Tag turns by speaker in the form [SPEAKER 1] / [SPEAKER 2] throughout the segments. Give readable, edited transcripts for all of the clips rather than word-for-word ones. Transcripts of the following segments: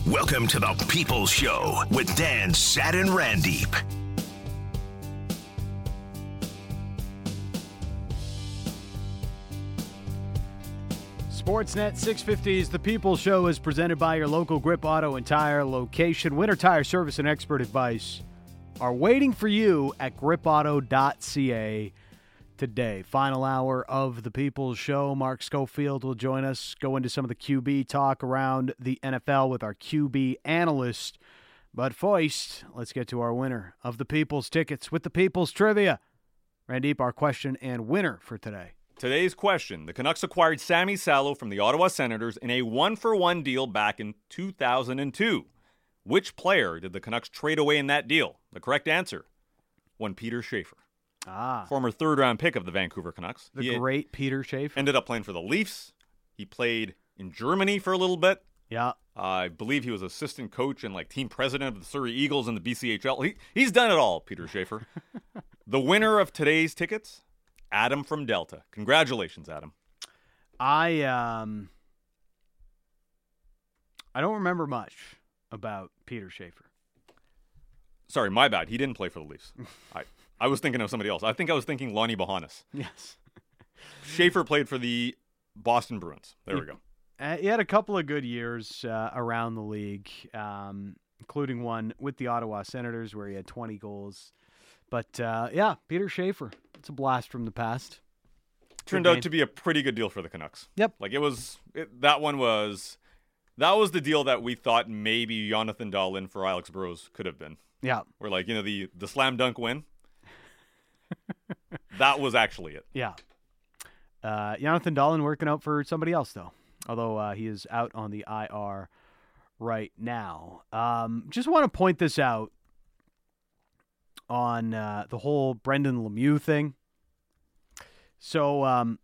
[SPEAKER 1] Welcome to the People's Show with Dan, Sad, and Randeep.
[SPEAKER 2] Sportsnet 650's The People's Show is presented by your local Grip Auto and Tire location. Winter tire service and expert advice are waiting for you at gripauto.ca today. Final hour of The People's Show. Mark Schofield will join us, go into some of the QB talk around the NFL with our QB analyst. But first, let's get to our winner of the People's Tickets with the People's Trivia. Randeep, our question and winner for today.
[SPEAKER 3] Today's question: the Canucks acquired Sammy Salo from the Ottawa Senators in a one-for-one deal back in 2002. Which player did the Canucks trade away in that deal? The correct answer: one Peter Schaefer. Former third-round pick of the Vancouver Canucks.
[SPEAKER 2] The great Peter Schaefer.
[SPEAKER 3] Ended up playing for the Leafs. He played in Germany for a little bit.
[SPEAKER 2] Yeah.
[SPEAKER 3] I believe he was assistant coach and team president of the Surrey Eagles in the BCHL. He's done it all, Peter Schaefer. The winner of today's tickets, Adam from Delta. Congratulations, Adam.
[SPEAKER 2] I don't remember much about Peter Schaefer.
[SPEAKER 3] Sorry, my bad. He didn't play for the Leafs. I was thinking of somebody else. I think I was thinking Lonnie Bahanas.
[SPEAKER 2] Yes.
[SPEAKER 3] Schaefer played for the Boston Bruins. There we go.
[SPEAKER 2] He had a couple of good years around the league, including one with the Ottawa Senators where he had 20 goals. But, Peter Schaefer. It's a blast from the past.
[SPEAKER 3] Turned out to be a pretty good deal for the Canucks.
[SPEAKER 2] Yep.
[SPEAKER 3] That was the deal that we thought maybe Jonathan Dahlin for Alex Burrows could have been.
[SPEAKER 2] Yeah.
[SPEAKER 3] Where the slam dunk win. That was actually it.
[SPEAKER 2] Yeah. Jonathan Dahlin working out for somebody else, though. Although he is out on the IR right now. Just want to point this out on the whole Brendan Lemieux thing. So I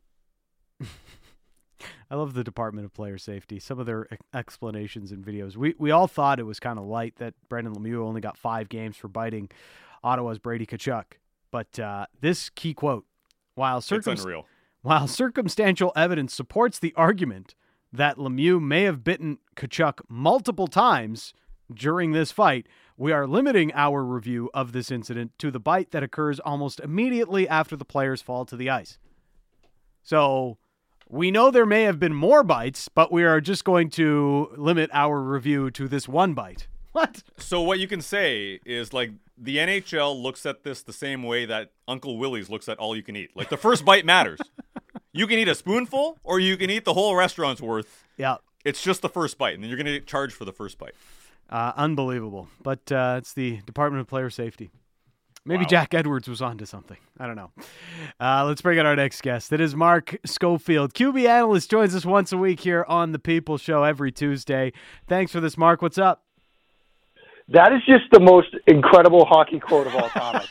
[SPEAKER 2] love the Department of Player Safety. Some of their explanations and videos. We all thought it was kind of light that Brendan Lemieux only got 5 games for biting Ottawa's Brady Tkachuk. But this key quote, while circumstantial evidence supports the argument that Lemieux may have bitten Tkachuk multiple times during this fight, we are limiting our review of this incident to the bite that occurs almost immediately after the players fall to the ice. So we know there may have been more bites, but we are just going to limit our review to this one bite. What?
[SPEAKER 3] So what you can say is the NHL looks at this the same way that Uncle Willie's looks at all you can eat. The first bite matters. You can eat a spoonful or you can eat the whole restaurant's worth.
[SPEAKER 2] Yeah.
[SPEAKER 3] It's just the first bite, and then you're going to get charged for the first bite.
[SPEAKER 2] Unbelievable. But it's the Department of Player Safety. Maybe
[SPEAKER 3] Wow.
[SPEAKER 2] Jack Edwards was onto something. I don't know. Let's bring in our next guest. It is Mark Schofield. QB analyst joins us once a week here on The People Show every Tuesday. Thanks for this, Mark. What's up?
[SPEAKER 4] That is just the most incredible hockey quote of all time.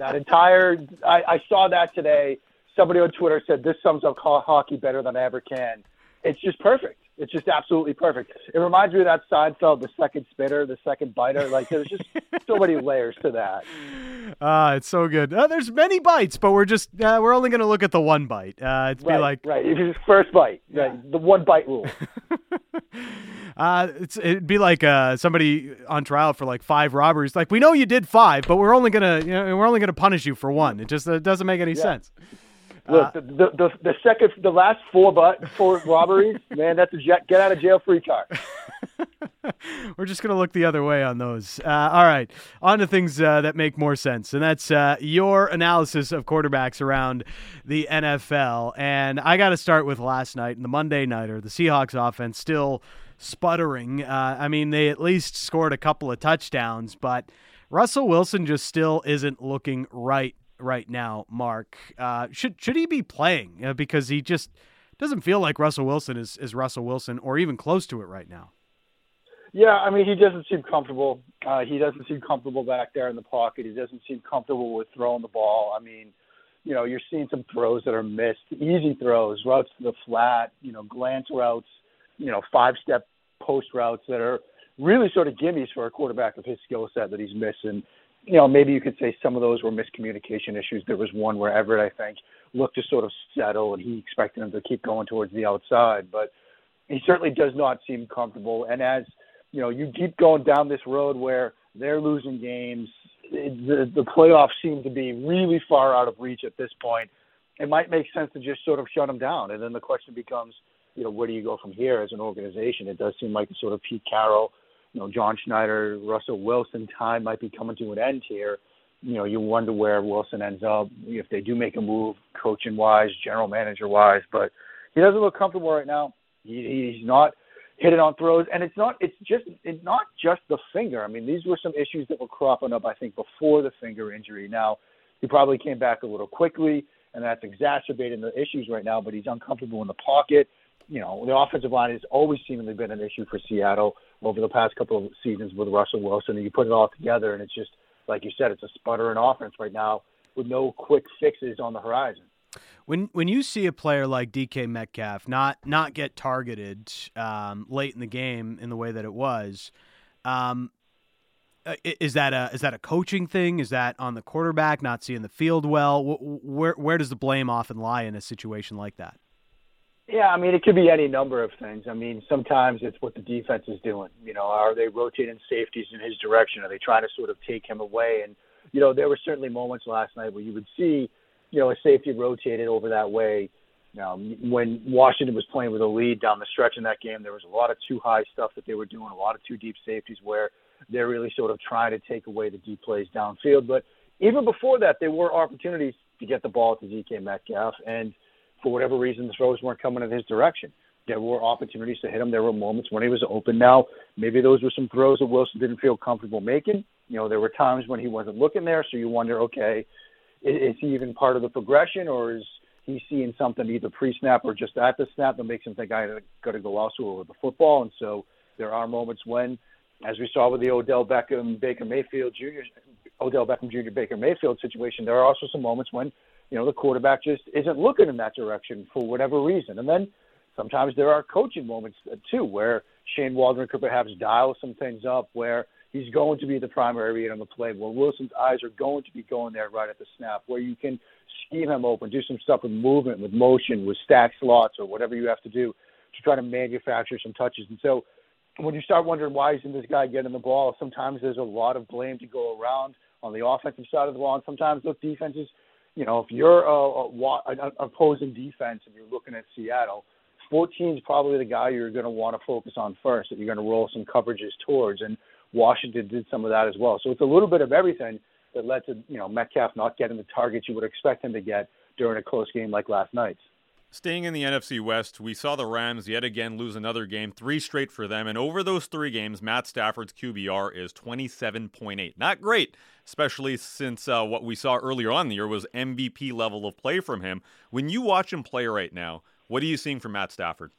[SPEAKER 4] I saw that today. Somebody on Twitter said, this sums up hockey better than I ever can. It's just perfect. It's just absolutely perfect. It reminds me of that Seinfeld, the second spitter, the second biter. There's just so many layers to that.
[SPEAKER 2] It's so good. There's many bites, but we're only going to look at the one bite.
[SPEAKER 4] Right. It's his first bite.
[SPEAKER 2] Yeah.
[SPEAKER 4] Right. The one bite rule.
[SPEAKER 2] It'd be like somebody on trial for 5 robberies. We know you did 5, but we're only gonna punish you for 1. It just doesn't make any sense.
[SPEAKER 4] Look, the last 4 robberies, man, that's a get out of jail free card.
[SPEAKER 2] We're just going to look the other way on those. All right, on to things that make more sense, and that's your analysis of quarterbacks around the NFL. And I got to start with last night, in the Monday Nighter, the Seahawks offense still sputtering. They at least scored a couple of touchdowns, but Russell Wilson just still isn't looking right now, Mark. Should he be playing? Because he just doesn't feel like Russell Wilson is Russell Wilson or even close to it right now.
[SPEAKER 4] Yeah, he doesn't seem comfortable. He doesn't seem comfortable back there in the pocket. He doesn't seem comfortable with throwing the ball. You're seeing some throws that are missed, easy throws, routes to the flat, glance routes, 5-step post routes that are really sort of gimmies for a quarterback of his skill set that he's missing. Maybe you could say some of those were miscommunication issues. There was one where Everett, I think, looked to sort of settle, and he expected him to keep going towards the outside. But he certainly does not seem comfortable. And as you keep going down this road where they're losing games. The playoffs seem to be really far out of reach at this point. It might make sense to just sort of shut them down. And then the question becomes, where do you go from here as an organization? It does seem like the sort of Pete Carroll, John Schneider, Russell Wilson time might be coming to an end here. You wonder where Wilson ends up if they do make a move, coaching-wise, general manager-wise. But he doesn't look comfortable right now. He's not hitting on throws, and it's not just the finger. I mean, these were some issues that were cropping up, I think, before the finger injury. Now, he probably came back a little quickly, and that's exacerbating the issues right now, but he's uncomfortable in the pocket. The offensive line has always seemingly been an issue for Seattle over the past couple of seasons with Russell Wilson, and you put it all together, and it's just, like you said, it's a sputtering offense right now with no quick fixes on the horizon.
[SPEAKER 2] When you see a player like DK Metcalf not get targeted late in the game in the way that it was, is that a coaching thing? Is that on the quarterback not seeing the field well? Where does the blame often lie in a situation like that?
[SPEAKER 4] Yeah, I mean, it could be any number of things. I mean, sometimes it's what the defense is doing. Are they rotating safeties in his direction? Are they trying to sort of take him away? And, there were certainly moments last night where you would see, a safety rotated over that way. When Washington was playing with a lead down the stretch in that game, there was a lot of too high stuff that they were doing, a lot of too deep safeties where they're really sort of trying to take away the deep plays downfield. But even before that, there were opportunities to get the ball to DK Metcalf, and for whatever reason, the throws weren't coming in his direction. There were opportunities to hit him. There were moments when he was open. Now, maybe those were some throws that Wilson didn't feel comfortable making. There were times when he wasn't looking there, so you wonder, okay, is he even part of the progression, or is he seeing something either pre-snap or just at the snap that makes him think I got to go elsewhere with the football? And so there are moments when, as we saw with the Odell Beckham Jr. Baker Mayfield situation, there are also some moments when the quarterback just isn't looking in that direction for whatever reason. And then sometimes there are coaching moments, too, where Shane Waldron could perhaps dial some things up where he's going to be the primary read on the play, where Wilson's eyes are going to be going there right at the snap, where you can scheme him open, do some stuff with movement, with motion, with stack slots, or whatever you have to do to try to manufacture some touches. And so when you start wondering why isn't this guy getting the ball, sometimes there's a lot of blame to go around on the offensive side of the ball. And sometimes, look, defenses, if you're an opposing defense and you're looking at Seattle, 14 is probably the guy you're going to want to focus on first, that you're going to roll some coverages towards. And Washington did some of that as well. So it's a little bit of everything that led to, Metcalf not getting the targets you would expect him to get during a close game like last night's.
[SPEAKER 3] Staying in the NFC West, we saw the Rams yet again lose another game, 3 straight for them. And over those 3 games, Matt Stafford's QBR is 27.8. Not great, especially since what we saw earlier on in the year was MVP level of play from him. When you watch him play right now, what are you seeing from Matt Stafford?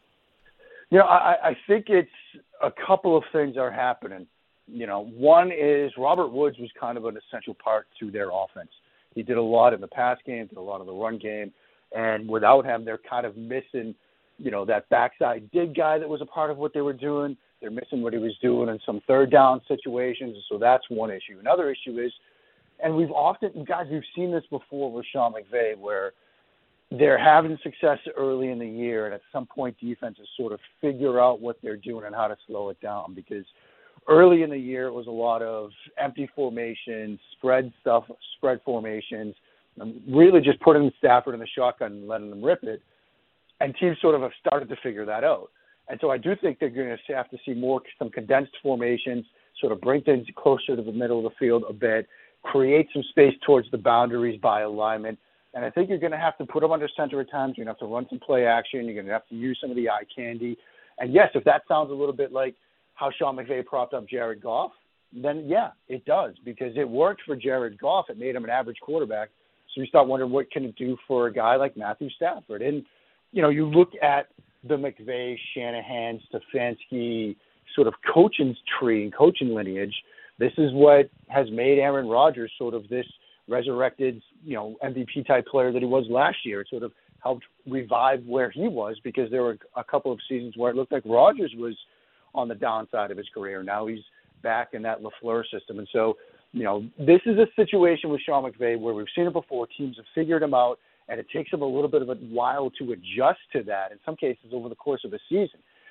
[SPEAKER 4] I think it's a couple of things are happening. One is Robert Woods was kind of an essential part to their offense. He did a lot in the pass game, did a lot of the run game. And without him, they're kind of missing, that backside dig guy that was a part of what they were doing. They're missing what he was doing in some third down situations. So that's one issue. Another issue is, and we've seen this before with Sean McVay, where they're having success early in the year, and at some point defenses sort of figure out what they're doing and how to slow it down. Because early in the year, it was a lot of empty formations, spread formations, really just putting Stafford in the shotgun and letting them rip it. And teams sort of have started to figure that out. And so I do think they're going to have to see some condensed formations, sort of bring things closer to the middle of the field a bit, create some space towards the boundaries by alignment. And I think you're going to have to put them under center at times. You're going to have to run some play action. You're going to have to use some of the eye candy. And yes, if that sounds a little bit like how Sean McVay propped up Jared Goff, then yeah, it does, because it worked for Jared Goff. It made him an average quarterback. So you start wondering, what can it do for a guy like Matthew Stafford? And, you look at the McVay, Shanahan, Stefanski sort of coaching tree and coaching lineage. This is what has made Aaron Rodgers sort of this resurrected, MVP-type player that he was last year. It sort of helped revive where he was, because there were a couple of seasons where it looked like Rodgers was on the downside of his career. Now he's back in that LaFleur system. And so, this is a situation with Sean McVay where we've seen it before. Teams have figured him out, and it takes them a little bit of a while to adjust to that, in some cases over the course of a season.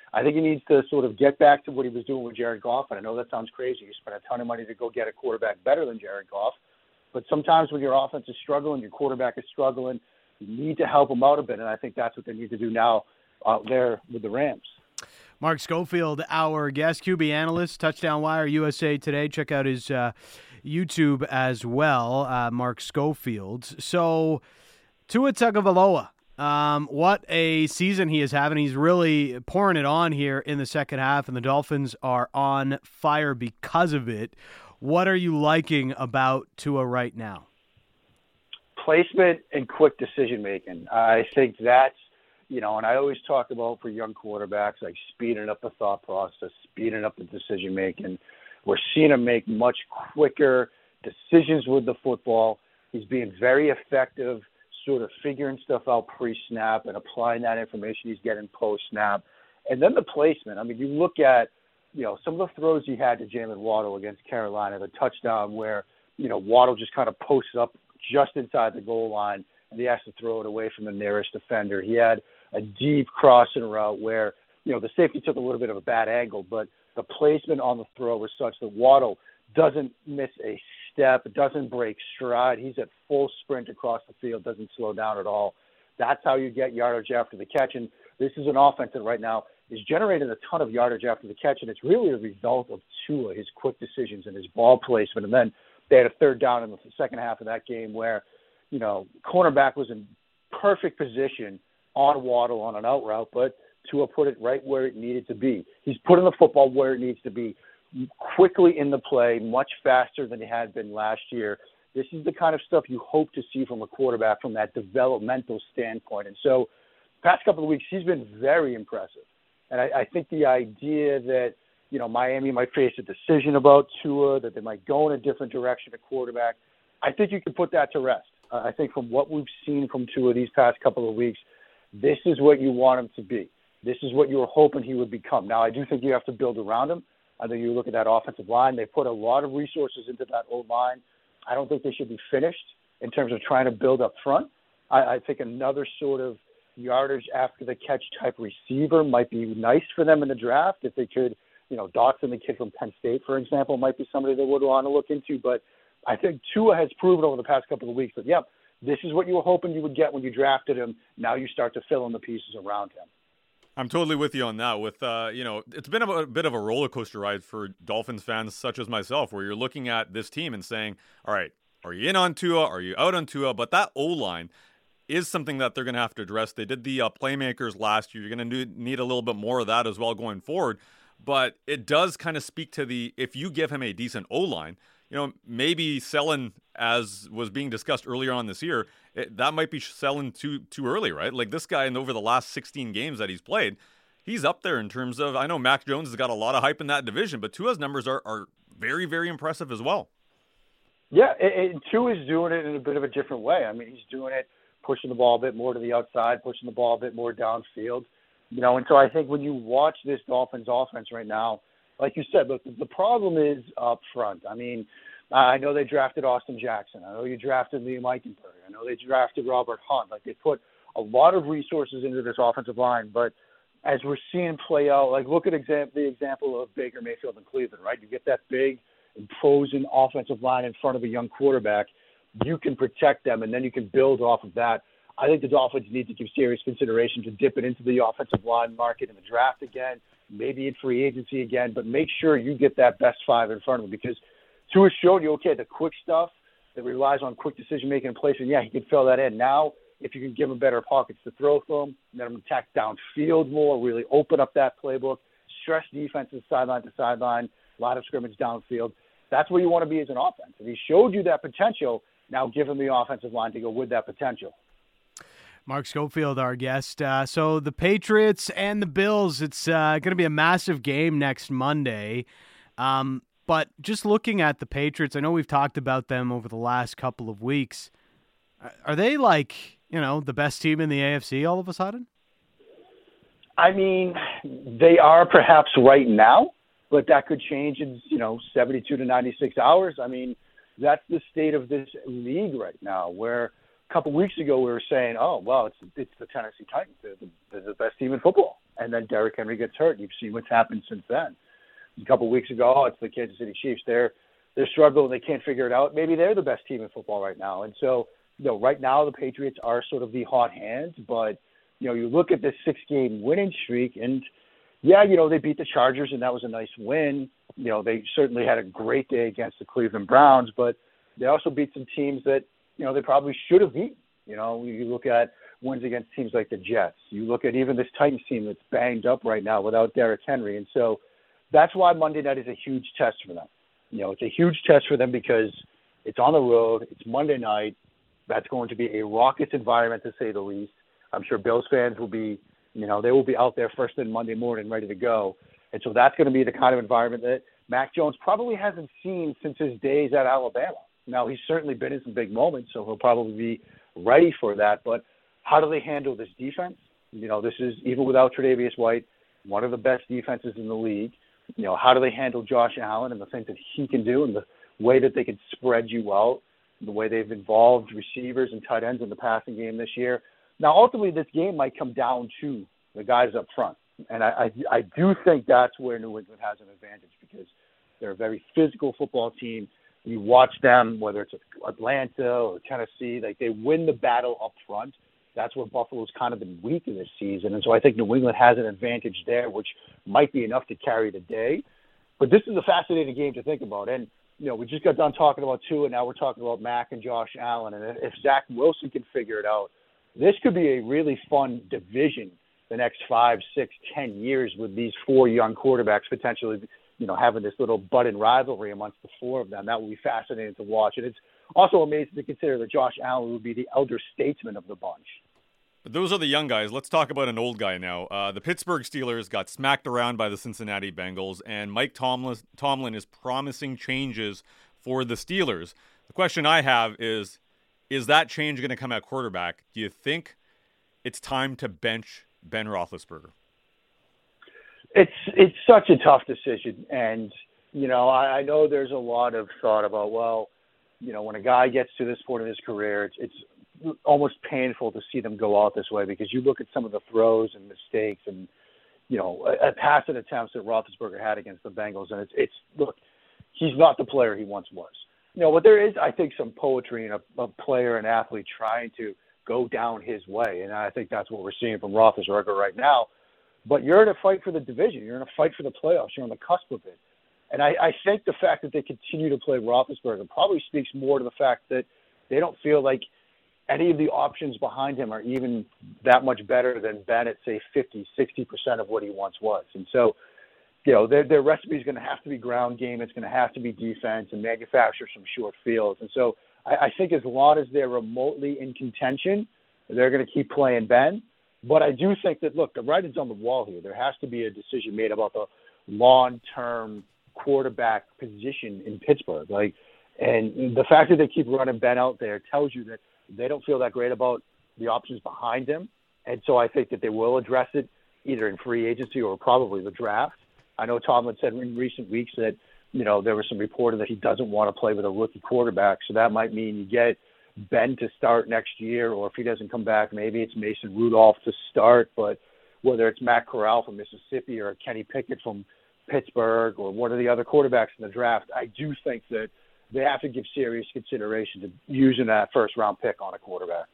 [SPEAKER 4] I think he needs to sort of get back to what he was doing with Jared Goff. And I know that sounds crazy. You spent a ton of money to go get a quarterback better than Jared Goff. But sometimes when your offense is struggling, your quarterback is struggling, you need to help him out a bit. And I think that's what they need to do now out there with the Rams.
[SPEAKER 2] Mark Schofield, our guest, QB analyst, Touchdown Wire, USA Today. Check out his YouTube as well, Mark Schofield. So, Tua Tagovailoa, what a season he is having. He's really pouring it on here in the second half, and the Dolphins are on fire because of it. What are you liking about Tua right now?
[SPEAKER 4] Placement and quick decision-making. I think that's, and I always talk about for young quarterbacks, like speeding up the thought process, speeding up the decision-making. We're seeing him make much quicker decisions with the football. He's being very effective, sort of figuring stuff out pre-snap and applying that information he's getting post-snap. And then the placement. I mean, you look at, some of the throws he had to Jalen Waddle against Carolina, the touchdown where, Waddle just kind of posted up just inside the goal line, and he has to throw it away from the nearest defender. He had a deep crossing route where, the safety took a little bit of a bad angle, but the placement on the throw was such that Waddle doesn't miss a step, doesn't break stride. He's at full sprint across the field, doesn't slow down at all. That's how you get yardage after the catch. And this is an offense that right now is generating a ton of yardage after the catch, and it's really a result of Tua, his quick decisions and his ball placement. And then they had a third down in the second half of that game where, cornerback was in perfect position on Waddle on an out route, but Tua put it right where it needed to be. He's putting the football where it needs to be, quickly in the play, much faster than he had been last year. This is the kind of stuff you hope to see from a quarterback from that developmental standpoint. And so past couple of weeks, he's been very impressive. And I think the idea that, Miami might face a decision about Tua, that they might go in a different direction at quarterback, I think you can put that to rest. I think from what we've seen from Tua these past couple of weeks, this is what you want him to be. This is what you were hoping he would become. Now, I do think you have to build around him. I think you look at that offensive line. They put a lot of resources into that O-line. I don't think they should be finished in terms of trying to build up front. I think another sort of yardage after the catch type receiver might be nice for them in the draft. If they could, Dotson, the kid from Penn State, for example, might be somebody they would want to look into. But I think Tua has proven over the past couple of weeks that, this is what you were hoping you would get when you drafted him. Now you start to fill in the pieces around him.
[SPEAKER 3] I'm totally with you on that. With it's been a bit of a roller coaster ride for Dolphins fans such as myself, where you're looking at this team and saying, all right, are you in on Tua? Are you out on Tua? But that O-line is something that they're going to have to address. They did the playmakers last year. You're going to need a little bit more of that as well going forward. But it does kind of speak to if you give him a decent O-line, maybe selling, as was being discussed earlier on this year, that might be selling too early, right? Like this guy, over the last 16 games that he's played, he's up there in terms of, I know Mac Jones has got a lot of hype in that division, but Tua's numbers are very, very impressive as well.
[SPEAKER 4] Yeah, and Tua is doing it in a bit of a different way. I mean, he's doing it pushing the ball a bit more to the outside, pushing the ball a bit more downfield. And so I think when you watch this Dolphins offense right now, like you said, look, the problem is up front. I mean, I know they drafted Austin Jackson. I know you drafted Liam Eichenberg. I know they drafted Robert Hunt. Like, they put a lot of resources into this offensive line. But as we're seeing play out, like, look at the example of Baker Mayfield in Cleveland, right? You get that big, imposing offensive line in front of a young quarterback. You can protect them, and then you can build off of that. I think the Dolphins need to give serious consideration to dip it into the offensive line market in the draft again, maybe in free agency again, but make sure you get that best five in front of them, because Tua showed you, okay, the quick stuff that relies on quick decision-making and placement, yeah, he can fill that in. Now, if you can give him better pockets to throw from, let him attack downfield more, really open up that playbook, stress defenses sideline to sideline, a lot of scrimmage downfield. That's where you want to be as an offense. If he showed you that potential, now give him the offensive line to go with that potential.
[SPEAKER 2] Mark Schofield, our guest. So the Patriots and the Bills, it's going to be a massive game next Monday. But just looking at the Patriots, I know we've talked about them over the last couple of weeks. Are they the best team in the AFC all of a sudden?
[SPEAKER 4] I mean, they are perhaps right now, but that could change in, 72 to 96 hours. I mean, that's the state of this league right now, where a couple weeks ago we were saying, oh, well, it's the Tennessee Titans. They're the best team in football. And then Derrick Henry gets hurt. You've seen what's happened since then. A couple weeks ago, oh, it's the Kansas City Chiefs. They're struggling. They can't figure it out. Maybe they're the best team in football right now. And so, right now the Patriots are sort of the hot hand. But, you look at this 6-game winning streak, and, yeah, they beat the Chargers, and that was a nice win. They certainly had a great day against the Cleveland Browns, but they also beat some teams that, they probably should have beaten. You look at wins against teams like the Jets. You look at even this Titans team that's banged up right now without Derrick Henry. And so that's why Monday night is a huge test for them. It's a huge test for them because it's on the road. It's Monday night. That's going to be a raucous environment, to say the least. I'm sure Bills fans will be, they will be out there first thing Monday morning ready to go. And so that's going to be the kind of environment that Mac Jones probably hasn't seen since his days at Alabama. Now, he's certainly been in some big moments, so he'll probably be ready for that. But how do they handle this defense? This is, even without Tre'Davious White, one of the best defenses in the league. How do they handle Josh Allen and the things that he can do and the way that they can spread you out, the way they've involved receivers and tight ends in the passing game this year? Now, ultimately, this game might come down to the guys up front. And I do think that's where New England has an advantage because they're a very physical football team. You watch them, whether it's Atlanta or Tennessee, they win the battle up front. That's where Buffalo's kind of been weak in this season. And so I think New England has an advantage there, which might be enough to carry the day. But this is a fascinating game to think about. And, we just got done talking about Tua, and now we're talking about Mac and Josh Allen. And if Zach Wilson can figure it out, this could be a really fun division the next 5, 6, 10 years with these 4 young quarterbacks potentially having this little budding rivalry amongst the 4 of them. That will be fascinating to watch. And it's also amazing to consider that Josh Allen would be the elder statesman of the bunch.
[SPEAKER 3] But those are the young guys. Let's talk about an old guy now. The Pittsburgh Steelers got smacked around by the Cincinnati Bengals, and Mike Tomlin is promising changes for the Steelers. The question I have is that change going to come at quarterback? Do you think it's time to bench Ben Roethlisberger?
[SPEAKER 4] It's such a tough decision. And, I know there's a lot of thought about, when a guy gets to this point in his career, it's almost painful to see them go out this way because you look at some of the throws and mistakes and, passing attempts that Roethlisberger had against the Bengals. And look, he's not the player he once was. But there is, I think, some poetry in a player and athlete trying to go down his way. And I think that's what we're seeing from Roethlisberger right now. But you're in a fight for the division. You're in a fight for the playoffs. You're on the cusp of it. And I think the fact that they continue to play Roethlisberger probably speaks more to the fact that they don't feel like any of the options behind him are even that much better than Ben at, say, 50, 60% of what he once was. And so, their recipe is going to have to be ground game. It's going to have to be defense and manufacture some short fields. And so I think as long as they're remotely in contention, they're going to keep playing Ben. But I do think that, look, the writing's on the wall here. There has to be a decision made about the long-term quarterback position in Pittsburgh. And the fact that they keep running Ben out there tells you that they don't feel that great about the options behind him. And so I think that they will address it either in free agency or probably the draft. I know Tomlin said in recent weeks that, there was some reporting that he doesn't want to play with a rookie quarterback. So that might mean you get Ben to start next year, or if he doesn't come back, maybe it's Mason Rudolph to start. But whether it's Matt Corral from Mississippi or Kenny Pickett from Pittsburgh or one of the other quarterbacks in the draft, I do think that they have to give serious consideration to using that first-round pick on a quarterback.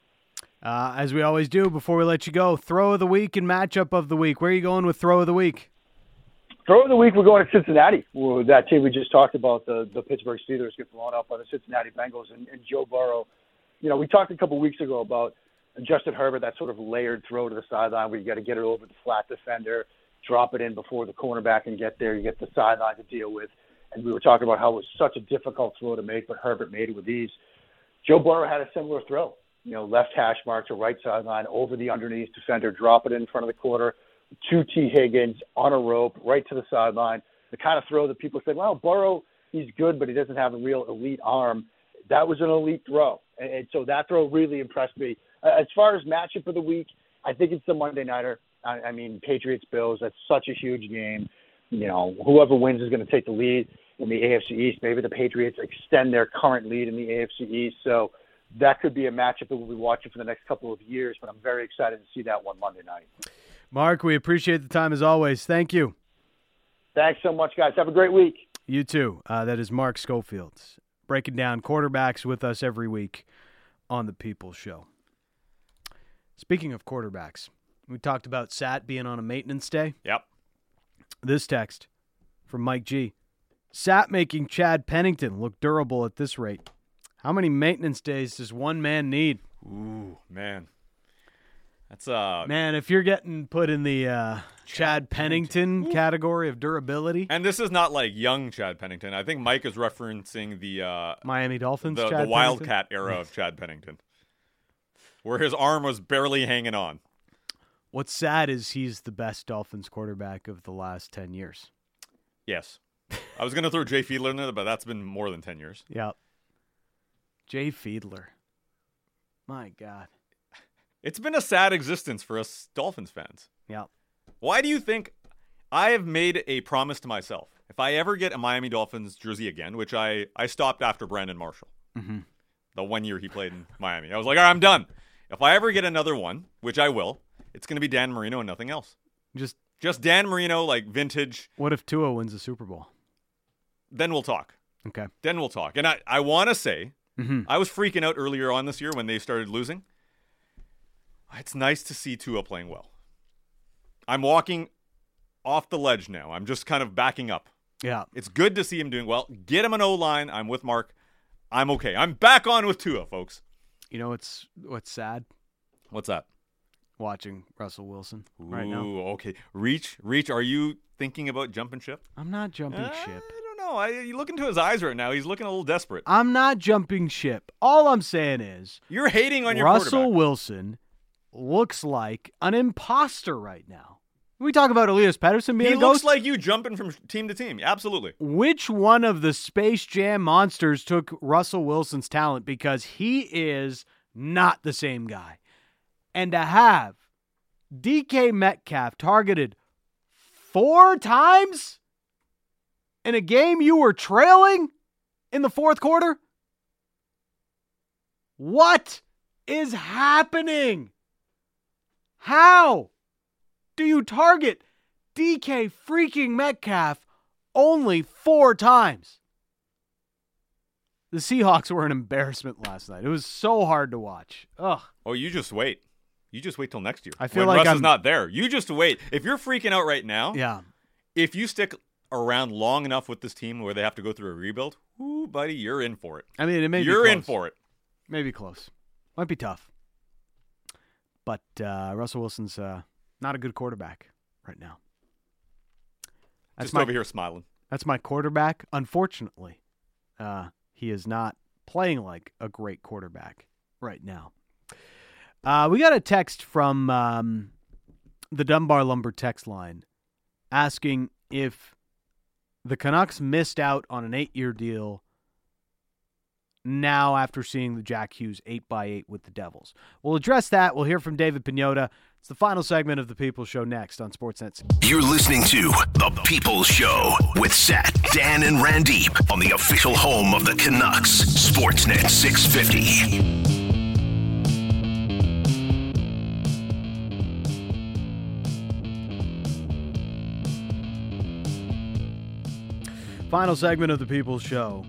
[SPEAKER 2] As we always do, before we let you go, throw of the week and matchup of the week. Where are you going with throw of the week?
[SPEAKER 4] Throw of the week, we're going to Cincinnati. That team we just talked about, the Pittsburgh Steelers, get blown up by the Cincinnati Bengals and Joe Burrow. We talked a couple weeks ago about Justin Herbert, that sort of layered throw to the sideline where you got to get it over the flat defender, drop it in before the cornerback can get there. You get the sideline to deal with. And we were talking about how it was such a difficult throw to make, but Herbert made it with ease. Joe Burrow had a similar throw. Left hash mark to right sideline, over the underneath defender, drop it in front of the quarter, to T. Higgins on a rope, right to the sideline. The kind of throw that people said, well, Burrow, he's good, but he doesn't have a real elite arm. That was an elite throw. And so that throw really impressed me. As far as matchup of the week, I think it's the Monday Nighter. I mean, Patriots-Bills, that's such a huge game. Whoever wins is going to take the lead in the AFC East. Maybe the Patriots extend their current lead in the AFC East. So that could be a matchup that we'll be watching for the next couple of years, but I'm very excited to see that one Monday night.
[SPEAKER 2] Mark, we appreciate the time as always. Thank you.
[SPEAKER 4] Thanks so much, guys. Have a great week.
[SPEAKER 2] You too. That is Mark Schofield, breaking down quarterbacks with us every week on The People's Show. Speaking of quarterbacks, we talked about Sat being on a maintenance day.
[SPEAKER 3] Yep.
[SPEAKER 2] This text from Mike G. Sat making Chad Pennington look durable at this rate. How many maintenance days does one man need?
[SPEAKER 3] Ooh, man. That's
[SPEAKER 2] Man, if you're getting put in the Chad Pennington category of durability.
[SPEAKER 3] And this is not like young Chad Pennington. I think Mike is referencing the
[SPEAKER 2] Miami Dolphins,
[SPEAKER 3] the Wildcat era of Chad Pennington, where his arm was barely hanging on.
[SPEAKER 2] What's sad is he's the best Dolphins quarterback of the last 10 years.
[SPEAKER 3] Yes. I was going to throw Jay Fiedler in there, but that's been more than 10 years.
[SPEAKER 2] Yep. Jay Fiedler. My God.
[SPEAKER 3] It's been a sad existence for us Dolphins fans.
[SPEAKER 2] Yep.
[SPEAKER 3] Why do you think I have made a promise to myself? If I ever get a Miami Dolphins jersey again, which I stopped after Brandon Marshall, the 1 year he played in Miami. I was like, all right, I'm done. If I ever get another one, which I will, it's going to be Dan Marino and nothing else. Just Dan Marino, like vintage.
[SPEAKER 2] What if Tua wins the Super Bowl?
[SPEAKER 3] Then we'll talk.
[SPEAKER 2] Okay.
[SPEAKER 3] Then we'll talk. And I want to say, I was freaking out earlier on this year when they started losing. It's nice to see Tua playing well. I'm walking off the ledge now. I'm just kind of backing up.
[SPEAKER 2] Yeah.
[SPEAKER 3] It's good to see him doing well. Get him an O-line. I'm with Mark. I'm okay. I'm back on with Tua, folks.
[SPEAKER 2] You know what's sad?
[SPEAKER 3] What's that?
[SPEAKER 2] Watching Russell Wilson right now.
[SPEAKER 3] Ooh, okay. Reach. Are you thinking about jumping ship?
[SPEAKER 2] I'm not jumping ship.
[SPEAKER 3] I don't know. You look into his eyes right now. He's looking a little desperate.
[SPEAKER 2] I'm not jumping ship. All I'm saying is
[SPEAKER 3] you're hating on your
[SPEAKER 2] Russell
[SPEAKER 3] quarterback.
[SPEAKER 2] Wilson looks like an imposter right now. We talk about Elias Pettersson being
[SPEAKER 3] he
[SPEAKER 2] a
[SPEAKER 3] looks
[SPEAKER 2] ghost.
[SPEAKER 3] like you jumping from team to team. Absolutely.
[SPEAKER 2] Which one of the Space Jam monsters took Russell Wilson's talent? Because he is not the same guy. And to have DK Metcalf targeted 4 times in a game you were trailing in the fourth quarter? What is happening? How do you target DK freaking Metcalf only 4 times? The Seahawks were an embarrassment last night. It was so hard to watch. Ugh.
[SPEAKER 3] Oh, you just wait. You just wait till next year.
[SPEAKER 2] I feel
[SPEAKER 3] when
[SPEAKER 2] like
[SPEAKER 3] Russ is not there. You just wait. If you're freaking out right now,
[SPEAKER 2] Yeah.
[SPEAKER 3] if you stick around long enough with this team where they have to go through a rebuild, ooh, buddy, you're in for it.
[SPEAKER 2] I mean, it may be
[SPEAKER 3] You're
[SPEAKER 2] close.
[SPEAKER 3] in for it.
[SPEAKER 2] Maybe close. Might be tough. But Russell Wilson's not a good quarterback right now.
[SPEAKER 3] Just over here smiling.
[SPEAKER 2] That's my quarterback. Unfortunately, he is not playing like a great quarterback right now. We got a text from the Dunbar Lumber text line asking if the Canucks missed out on an 8-year deal now after seeing the Jack Hughes 8x8 with the Devils. We'll address that. We'll hear from David Pagnotta. It's the final segment of The People's Show next on Sportsnet.
[SPEAKER 1] You're listening to The People's Show with Sat, Dan, and Randeep on the official home of the Canucks, Sportsnet 650.
[SPEAKER 2] Final segment of The People's Show.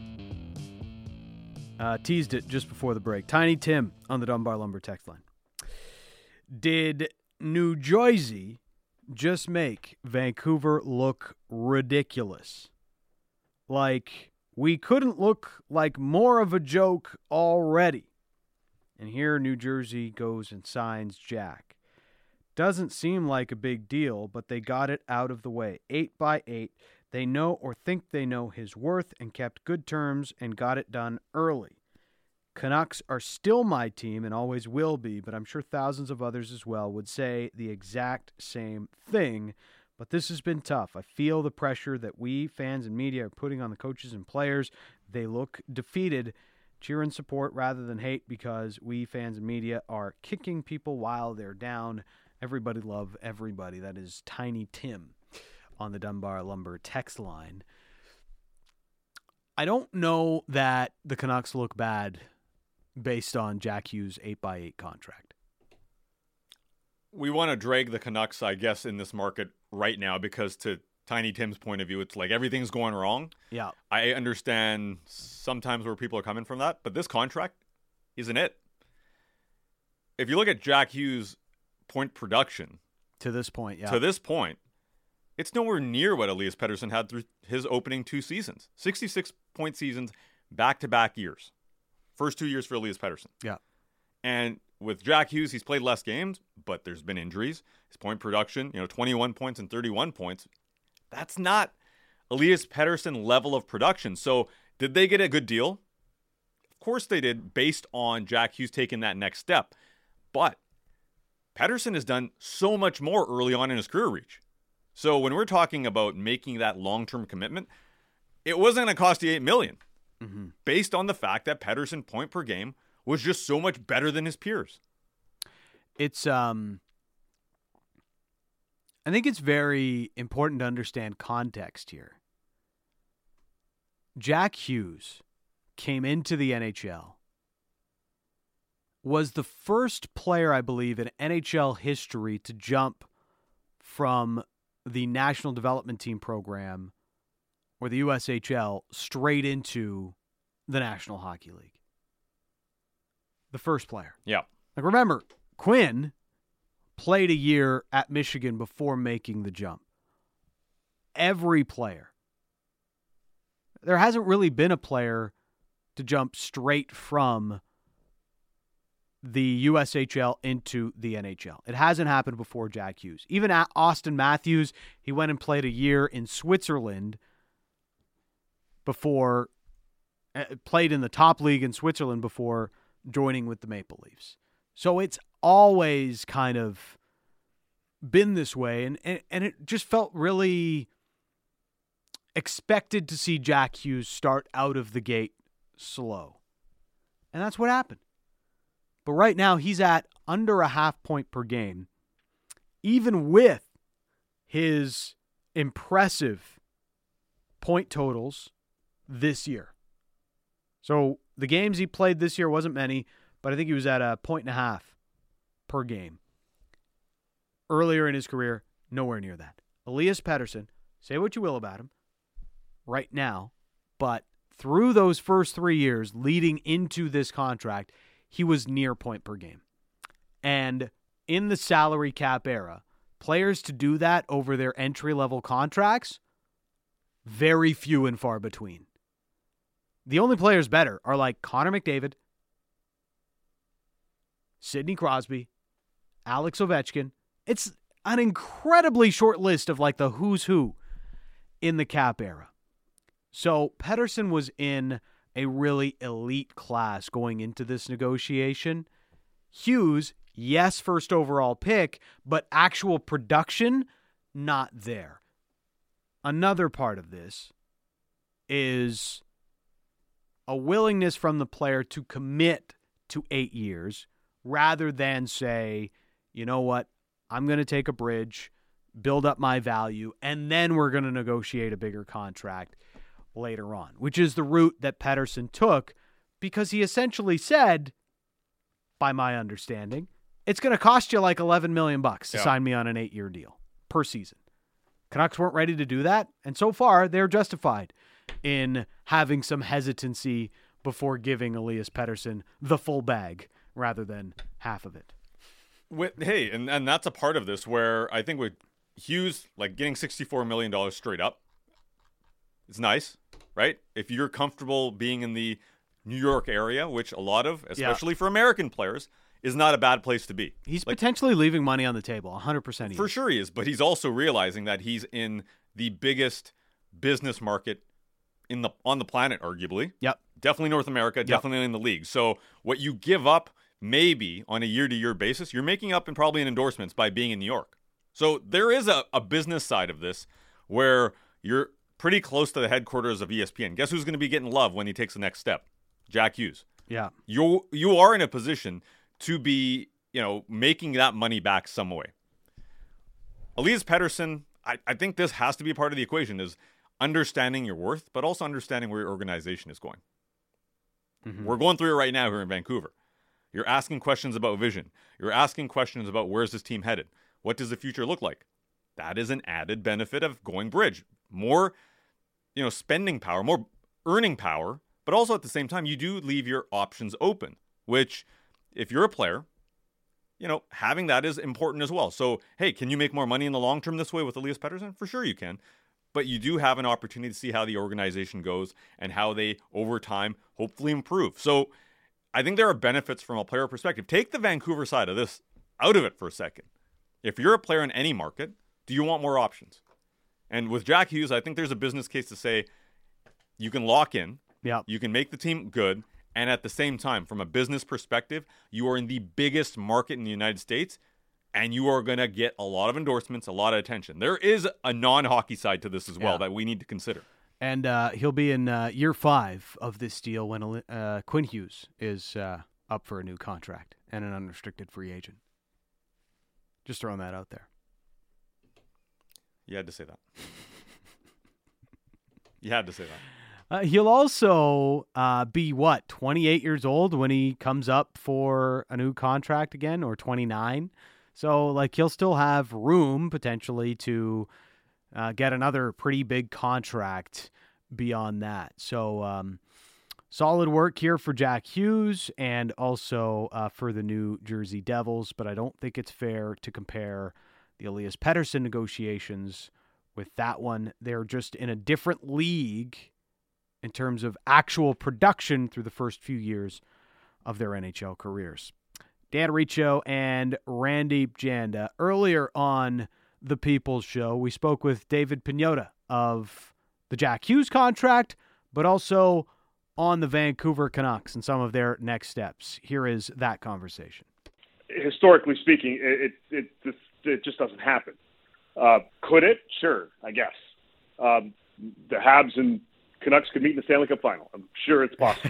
[SPEAKER 2] Teased it just before the break. Tiny Tim on the Dunbar Lumber text line. Did New Jersey just make Vancouver look ridiculous? Like, we couldn't look like more of a joke already. And here New Jersey goes and signs Jack. Doesn't seem like a big deal, but they got it out of the way. 8x8. They know or think they know his worth and kept good terms and got it done early. Canucks are still my team and always will be, but I'm sure thousands of others as well would say the exact same thing. But this has been tough. I feel the pressure that we, fans and media, are putting on the coaches and players. They look defeated. Cheer and support rather than hate because we, fans and media, are kicking people while they're down. Everybody love everybody. That is Tiny Tim on the Dunbar Lumber text line. I don't know that the Canucks look bad based on Jack Hughes' 8x8 contract.
[SPEAKER 3] We want to drag the Canucks, I guess, in this market right now because to Tiny Tim's point of view, it's like everything's going wrong.
[SPEAKER 2] Yeah.
[SPEAKER 3] I understand sometimes where people are coming from that, but this contract isn't it. If you look at Jack Hughes' point production
[SPEAKER 2] To this point,
[SPEAKER 3] it's nowhere near what Elias Pettersson had through his opening 2 seasons. 66-point seasons, back-to-back years. First 2 years for Elias Pettersson.
[SPEAKER 2] Yeah.
[SPEAKER 3] And with Jack Hughes, he's played less games, but there's been injuries. His point production, 21 points and 31 points. That's not Elias Pettersson level of production. So did they get a good deal? Of course they did, based on Jack Hughes taking that next step. But Pettersson has done so much more early on in his career reach. So when we're talking about making that long-term commitment, it wasn't going to cost you $8 million, based on the fact that Pettersson point per game was just so much better than his peers.
[SPEAKER 2] It's I think it's very important to understand context here. Jack Hughes came into the NHL, was the first player, I believe, in NHL history to jump from the National Development Team program or the USHL straight into the National Hockey League. The first player.
[SPEAKER 3] Yeah.
[SPEAKER 2] Like, remember, Quinn played a year at Michigan before making the jump. Every player. There hasn't really been a player to jump straight from the USHL into the NHL. It hasn't happened before Jack Hughes. Even at Austin Matthews, he went and played a year in Switzerland before, played in the top league in Switzerland before joining with the Maple Leafs. So it's always kind of been this way, and it just felt really expected to see Jack Hughes start out of the gate slow. And that's what happened. But right now, he's at under a half point per game, even with his impressive point totals this year. So the games he played this year wasn't many, but I think he was at 1.5 per game. Earlier in his career, nowhere near that. Elias Pettersson, say what you will about him right now, but through those first 3 years leading into this contract, he was near point per game. And in the salary cap era, players to do that over their entry-level contracts, very few and far between. The only players better are like Connor McDavid, Sidney Crosby, Alex Ovechkin. It's an incredibly short list of like the who's who in the cap era. So Pettersson was in a really elite class going into this negotiation. Hughes, yes, first overall pick, but actual production, not there. Another part of this is a willingness from the player to commit to 8 years rather than say, you know what, I'm going to take a bridge, build up my value, and then we're going to negotiate a bigger contract later on, which is the route that Pettersson took because he essentially said, by my understanding, it's going to cost you like $11 million to sign me on an 8-year deal per season. Canucks weren't ready to do that, and so far they're justified in having some hesitancy before giving Elias Pettersson the full bag rather than half of it.
[SPEAKER 3] And that's a part of this where I think with Hughes, like getting $64 million straight up, it's nice, right? If you're comfortable being in the New York area, which a lot of, especially for American players, is not a bad place to be.
[SPEAKER 2] He's potentially leaving money on the table, 100% he
[SPEAKER 3] For
[SPEAKER 2] is.
[SPEAKER 3] sure he is, but he's also realizing that he's in the biggest business market on the planet, arguably.
[SPEAKER 2] Yep.
[SPEAKER 3] Definitely North America, definitely in the league. So what you give up maybe on a year-to-year basis, you're making up in probably in endorsements by being in New York. So there is a business side of this where you're pretty close to the headquarters of ESPN. Guess who's going to be getting love when he takes the next step? Jack Hughes.
[SPEAKER 2] Yeah.
[SPEAKER 3] You are in a position to be, making that money back some way. Elias Pettersson, I think this has to be a part of the equation, is understanding your worth, but also understanding where your organization is going. We're going through it right now here in Vancouver. You're asking questions about vision. You're asking questions about where's this team headed? What does the future look like? That is an added benefit of going bridge. More, spending power, more earning power, but also at the same time, you do leave your options open, which if you're a player, having that is important as well. So, hey, can you make more money in the long term this way with Elias Pettersson? For sure you can. But you do have an opportunity to see how the organization goes and how they, over time, hopefully improve. So I think there are benefits from a player perspective. Take the Vancouver side of this out of it for a second. If you're a player in any market, do you want more options? And with Jack Hughes, I think there's a business case to say you can lock in, you can make the team good, and at the same time, from a business perspective, you are in the biggest market in the United States, and you are going to get a lot of endorsements, a lot of attention. There is a non-hockey side to this as well that we need to consider.
[SPEAKER 2] And he'll be in year 5 of this deal when Quinn Hughes is up for a new contract and an unrestricted free agent. Just throwing that out there.
[SPEAKER 3] You had to say that. You had to say that.
[SPEAKER 2] He'll also be, 28 years old when he comes up for a new contract again, or 29? So, he'll still have room, potentially, to get another pretty big contract beyond that. So, solid work here for Jack Hughes and also for the New Jersey Devils, but I don't think it's fair to compare the Elias Pettersson negotiations with that one. They're just in a different league in terms of actual production through the first few years of their NHL careers. Dan Riccio and Randy Janda. Earlier on the People's Show, we spoke with David Pagnotta of the Jack Hughes contract, but also on the Vancouver Canucks and some of their next steps. Here is that conversation.
[SPEAKER 5] Historically speaking, it just doesn't happen. Could it? Sure, I guess. The Habs and Canucks could meet in the Stanley Cup final. I'm sure it's possible.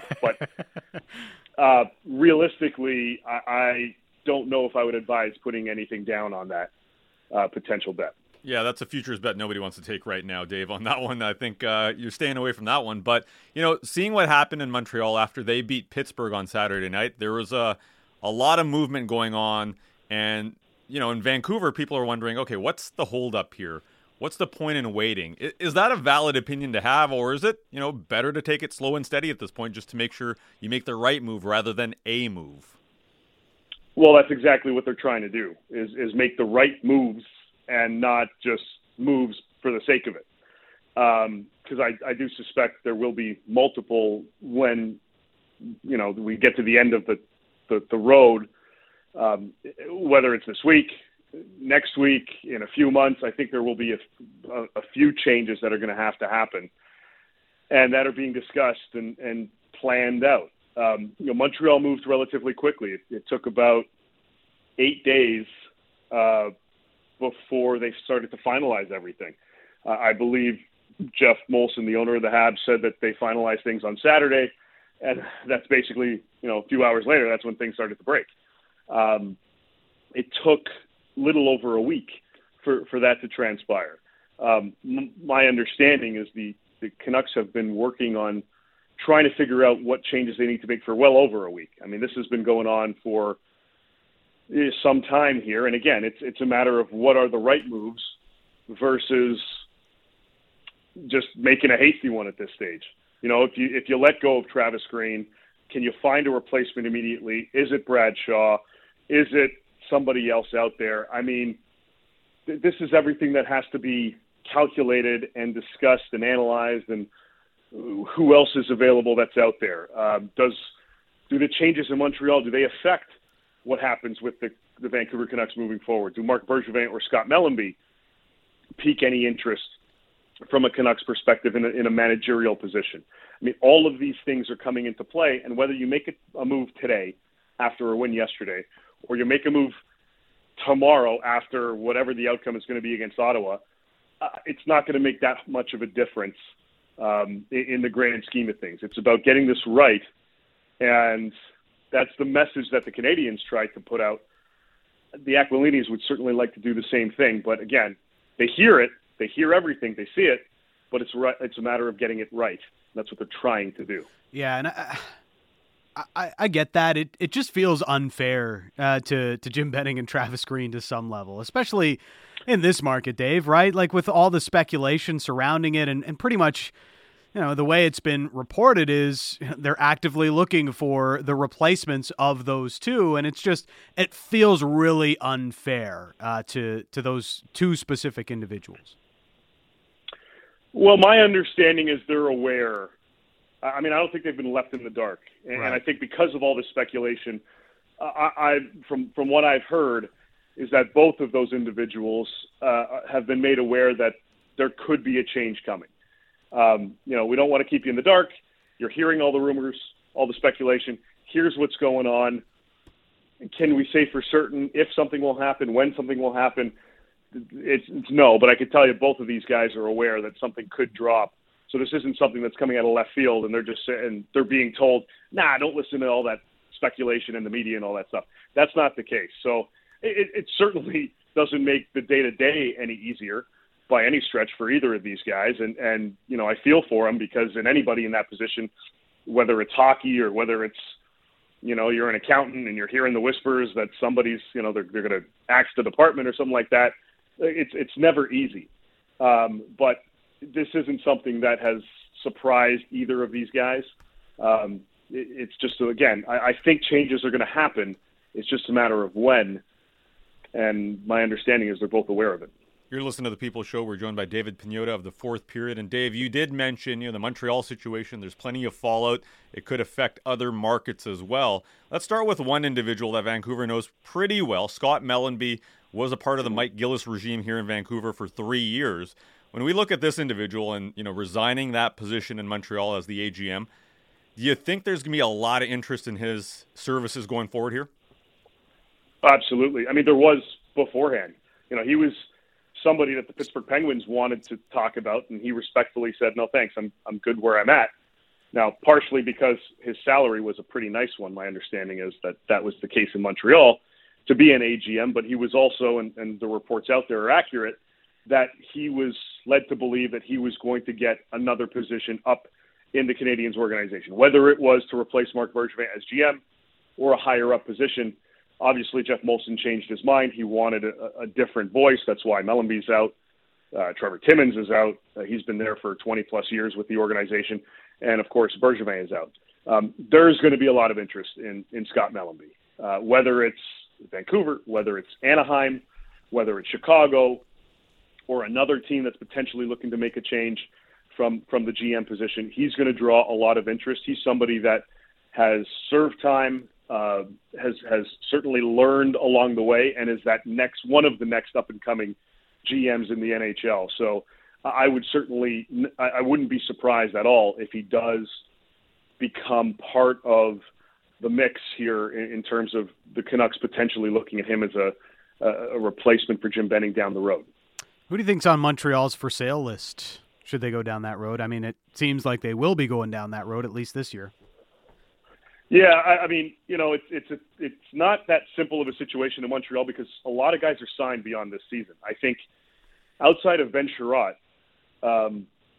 [SPEAKER 5] But realistically, I don't know if I would advise putting anything down on that potential bet.
[SPEAKER 3] Yeah, that's a futures bet nobody wants to take right now, Dave, on that one. I think you're staying away from that one. But, seeing what happened in Montreal after they beat Pittsburgh on Saturday night, there was a lot of movement going on. And, in Vancouver, people are wondering, okay, what's the holdup here? What's the point in waiting? Is that a valid opinion to have, or is it, better to take it slow and steady at this point just to make sure you make the right move rather than a move?
[SPEAKER 5] Well, that's exactly what they're trying to do, is make the right moves and not just moves for the sake of it. Because I do suspect there will be multiple when, we get to the end of the road, whether it's this week, next week, in a few months. I think there will be a few changes that are going to happen and that are being discussed and planned out. Montreal moved relatively quickly. It took about 8 days before they started to finalize everything. I believe Jeff Molson, the owner of the Habs, said that they finalized things on Saturday, and that's basically, a few hours later, that's when things started to break. It took little over a week for that to transpire. My understanding is the Canucks have been working on trying to figure out what changes they need to make for well over a week. I mean, this has been going on for some time here. And again, it's a matter of what are the right moves versus just making a hasty one at this stage. If you let go of Travis Green, can you find a replacement immediately? Is it Bradshaw? Is it somebody else out there? I mean, this is everything that has to be calculated and discussed and analyzed, and who else is available that's out there? Do the changes in Montreal, do they affect what happens with the Vancouver Canucks moving forward? Do Marc Bergevin or Scott Mellanby pique any interest from a Canucks perspective in a managerial position? I mean, all of these things are coming into play, and whether you make a move today after a win yesterday, or you make a move tomorrow after whatever the outcome is going to be against Ottawa, it's not going to make that much of a difference in the grand scheme of things. It's about getting this right, and that's the message that the Canadians tried to put out. The Aquilinis would certainly like to do the same thing, but again, they hear it, they hear everything, they see it, but it's a matter of getting it right. That's what they're trying to do.
[SPEAKER 2] Yeah, and I get that. It just feels unfair to Jim Benning and Travis Green to some level, especially in this market, Dave, right? Like with all the speculation surrounding it and pretty much, the way it's been reported is they're actively looking for the replacements of those two. And it feels really unfair to those two specific individuals.
[SPEAKER 5] Well, my understanding is they're aware. I mean, I don't think they've been left in the dark. And,
[SPEAKER 2] right.
[SPEAKER 5] And I think because of all this speculation, from what I've heard is that both of those individuals have been made aware that there could be a change coming. We don't want to keep you in the dark. You're hearing all the rumors, all the speculation. Here's what's going on. Can we say for certain if something will happen, when something will happen? It's no, but I can tell you both of these guys are aware that something could drop. So this isn't something that's coming out of left field and they're being told, nah, don't listen to all that speculation in the media and all that stuff. That's not the case. So it certainly doesn't make the day-to-day any easier by any stretch for either of these guys. And I feel for them because in anybody in that position, whether it's hockey or whether it's, you're an accountant and you're hearing the whispers that somebody's, they're going to axe the department or something like that. It's never easy. But this isn't something that has surprised either of these guys. It's just, again, I think changes are going to happen. It's just a matter of when. And my understanding is they're both aware of it.
[SPEAKER 3] You're listening to The People Show. We're joined by David Pagnotta of the Fourth Period. And Dave, you did mention, the Montreal situation. There's plenty of fallout. It could affect other markets as well. Let's start with one individual that Vancouver knows pretty well. Scott Mellanby was a part of the Mike Gillis regime here in Vancouver for 3 years. When we look at this individual and, resigning that position in Montreal as the AGM, do you think there's going to be a lot of interest in his services going forward here?
[SPEAKER 5] Absolutely. I mean, there was beforehand. He was somebody that the Pittsburgh Penguins wanted to talk about, and he respectfully said, no, thanks, I'm good where I'm at. Now, partially because his salary was a pretty nice one, my understanding is that was the case in Montreal to be an AGM, but he was also, and the reports out there are accurate, that he was led to believe that he was going to get another position up in the Canadiens organization, whether it was to replace Marc Bergevin as GM or a higher-up position. Obviously, Jeff Molson changed his mind. He wanted a different voice. That's why Mellanby's out. Trevor Timmins is out. He's been there for 20-plus years with the organization. And, of course, Bergevin is out. There's going to be a lot of interest in Scott Mellanby, whether it's Vancouver, whether it's Anaheim, whether it's Chicago, or another team that's potentially looking to make a change from the GM position. He's going to draw a lot of interest. He's somebody that has served time, has certainly learned along the way, and is one of the next up-and-coming GMs in the NHL. So I wouldn't be surprised at all if he does become part of the mix here in terms of the Canucks potentially looking at him as a replacement for Jim Benning down the road.
[SPEAKER 2] Who do you think's on Montreal's for sale list? Should they go down that road? I mean, it seems like they will be going down that road at least this year.
[SPEAKER 5] Yeah, I mean, it's not that simple of a situation in Montreal because a lot of guys are signed beyond this season. I think outside of Ben Chiarot, I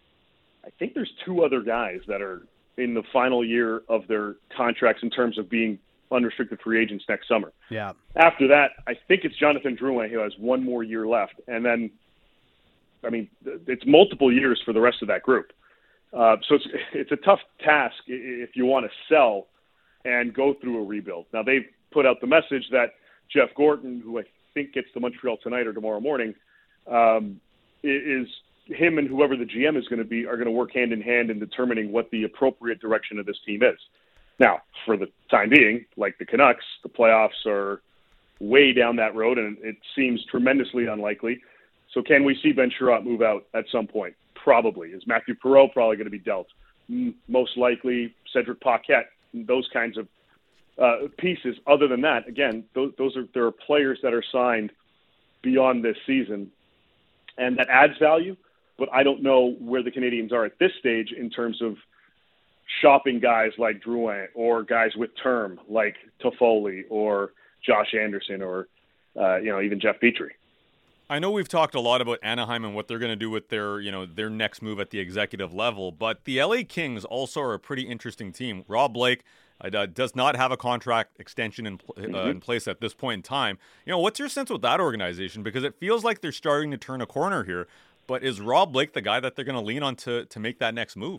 [SPEAKER 5] think there's two other guys that are in the final year of their contracts in terms of being unrestricted free agents next summer.
[SPEAKER 2] Yeah.
[SPEAKER 5] After that, I think it's Jonathan Drouin who has one more year left. And then, I mean, it's multiple years for the rest of that group. So it's a tough task if you want to sell and go through a rebuild. Now, they've put out the message that Jeff Gorton, who I think gets to Montreal tonight or tomorrow morning, is him and whoever the GM is going to be are going to work hand in hand in determining what the appropriate direction of this team is. Now, for the time being, like the Canucks, the playoffs are way down that road, and it seems tremendously unlikely. So can we see Ben Chiarot move out at some point? Probably. Is Matthew Perreault probably going to be dealt? Most likely Cedric Paquette, those kinds of pieces. Other than that, again, there are players that are signed beyond this season, and that adds value, but I don't know where the Canadiens are at this stage in terms of shopping guys like Drouin or guys with term like Toffoli or Josh Anderson or even Jeff Petrie.
[SPEAKER 3] I know we've talked a lot about Anaheim and what they're going to do with their next move at the executive level, but the LA Kings also are a pretty interesting team. Rob Blake, does not have a contract extension in place at this point in time. What's your sense with that organization? Because it feels like they're starting to turn a corner here. But is Rob Blake the guy that they're going to lean on to make that next move?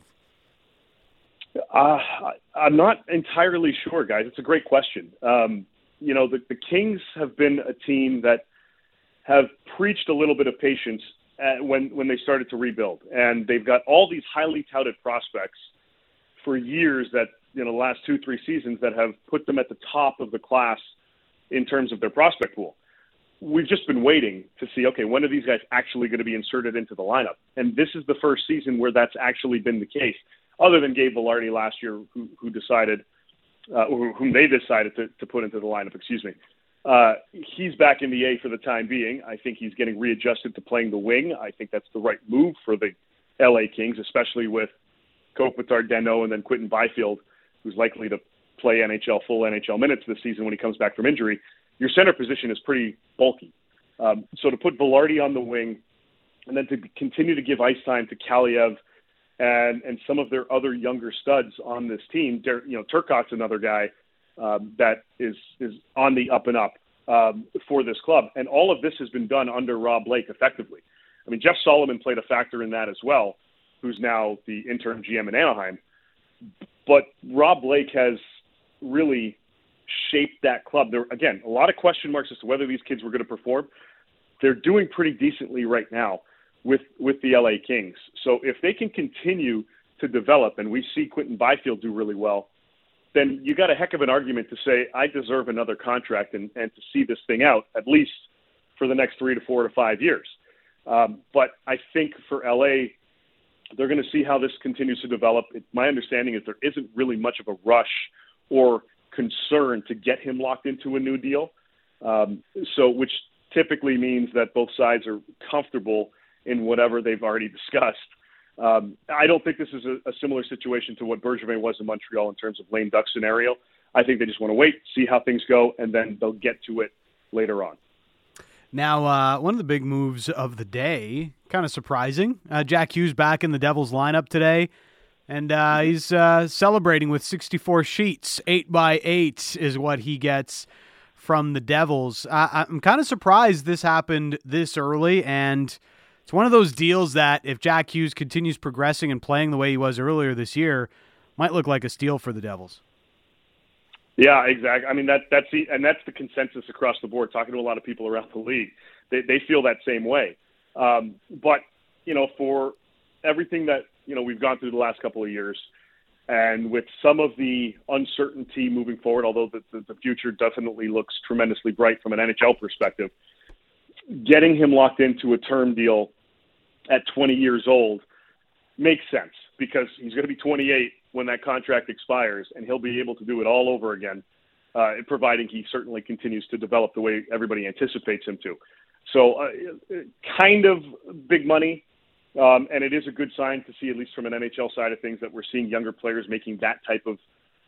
[SPEAKER 5] I'm not entirely sure, guys. It's a great question. The Kings have been a team that have preached a little bit of patience when they started to rebuild. And they've got all these highly touted prospects for years that, the last 2-3 seasons that have put them at the top of the class in terms of their prospect pool. We've just been waiting to see, okay, when are these guys actually going to be inserted into the lineup? And this is the first season where that's actually been the case, other than Gabe Vilardi last year, who decided, whom they decided to put into the lineup, he's back in the A for the time being. I think he's getting readjusted to playing the wing. I think that's the right move for the LA Kings, especially with Kopitar, Danault, and then Quinton Byfield, who's likely to play full NHL minutes this season when he comes back from injury. Your center position is pretty bulky. So to put Vilardi on the wing and then to continue to give ice time to Kaliev and some of their other younger studs on this team, Turcotte's another guy that is on the up and up for this club. And all of this has been done under Rob Blake effectively. I mean, Jeff Solomon played a factor in that as well, who's now the interim GM in Anaheim. But Rob Blake has really shaped that club. There, again, a lot of question marks as to whether these kids were going to perform. They're doing pretty decently right now with the LA Kings. So if they can continue to develop, and we see Quinton Byfield do really well, then you got a heck of an argument to say, I deserve another contract and to see this thing out, at least for the next 3 to 4 to 5 years. But I think for LA, they're going to see how this continues to develop. My understanding is there isn't really much of a rush or concern to get him locked into a new deal. Which typically means that both sides are comfortable in whatever they've already discussed. I don't think this is a similar situation to what Bergevin was in Montreal in terms of lame duck scenario. I think they just want to wait, see how things go, and then they'll get to it later on.
[SPEAKER 2] Now, one of the big moves of the day, kind of surprising, Jack Hughes back in the Devils lineup today, and he's celebrating with 64 sheets. 8x8 is what he gets from the Devils. I'm kind of surprised this happened this early, and it's one of those deals that if Jack Hughes continues progressing and playing the way he was earlier this year, might look like a steal for the Devils.
[SPEAKER 5] Yeah, exactly. I mean, that's the consensus across the board, talking to a lot of people around the league. They feel that same way. But, for everything that, we've gone through the last couple of years, and with some of the uncertainty moving forward, although the future definitely looks tremendously bright from an NHL perspective, getting him locked into a term deal at 20 years old makes sense because he's going to be 28 when that contract expires, and he'll be able to do it all over again, providing he certainly continues to develop the way everybody anticipates him to. So kind of big money, and it is a good sign to see, at least from an NHL side of things, that we're seeing younger players making that type of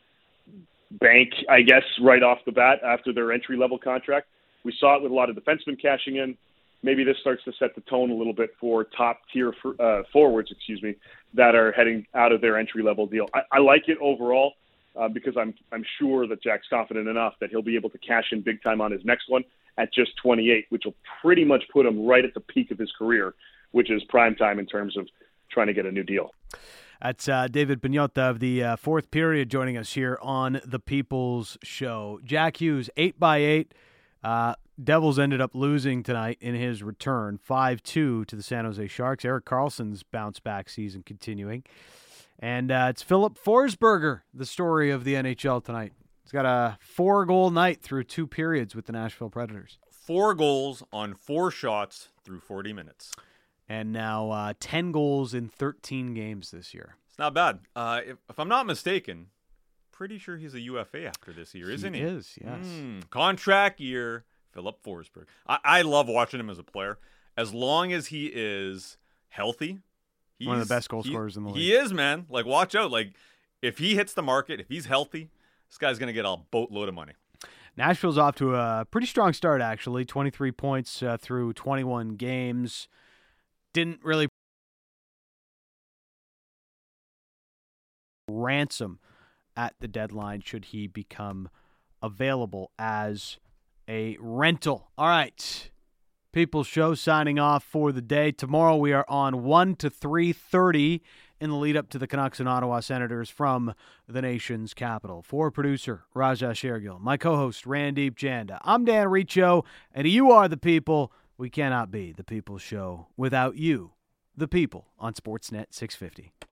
[SPEAKER 5] bank, I guess, right off the bat after their entry-level contract. We saw it with a lot of defensemen cashing in. Maybe this starts to set the tone a little bit for top-tier forwards, that are heading out of their entry-level deal. I like it overall because I'm sure that Jack's confident enough that he'll be able to cash in big time on his next one at just 28, which will pretty much put him right at the peak of his career, which is prime time in terms of trying to get a new deal.
[SPEAKER 2] That's David Pagnotta of the Fourth Period joining us here on The People's Show. Jack Hughes, 8x8. Devils ended up losing tonight in his return, 5-2 to the San Jose Sharks. Erik Karlsson's bounce-back season continuing. And it's Philip Forsberger, the story of the NHL tonight. He's got a 4-goal night through 2 periods with the Nashville Predators.
[SPEAKER 3] 4 goals on 4 shots through 40 minutes.
[SPEAKER 2] And now 10 goals in 13 games this year.
[SPEAKER 3] It's not bad. If I'm not mistaken, pretty sure he's a UFA after this year, isn't he?
[SPEAKER 2] He is, yes.
[SPEAKER 3] Contract year, Philip Forsberg. I love watching him as a player. As long as he is healthy. He's
[SPEAKER 2] one of the best goal scorers in the league.
[SPEAKER 3] He is, man. Like, watch out. Like, if he hits the market, if he's healthy, this guy's going to get a boatload of money.
[SPEAKER 2] Nashville's off to a pretty strong start, actually. 23 points through 21 games. Didn't really ransom at the deadline should he become available as a rental. All right. People's Show signing off for the day. Tomorrow we are on 1 to 3:30 in the lead up to the Canucks and Ottawa Senators from the nation's capital. For producer Raja Shergill, my co-host Randeep Janda, I'm Dan Riccio, and you are the people. We cannot be the People's Show without you, the people, on Sportsnet 650.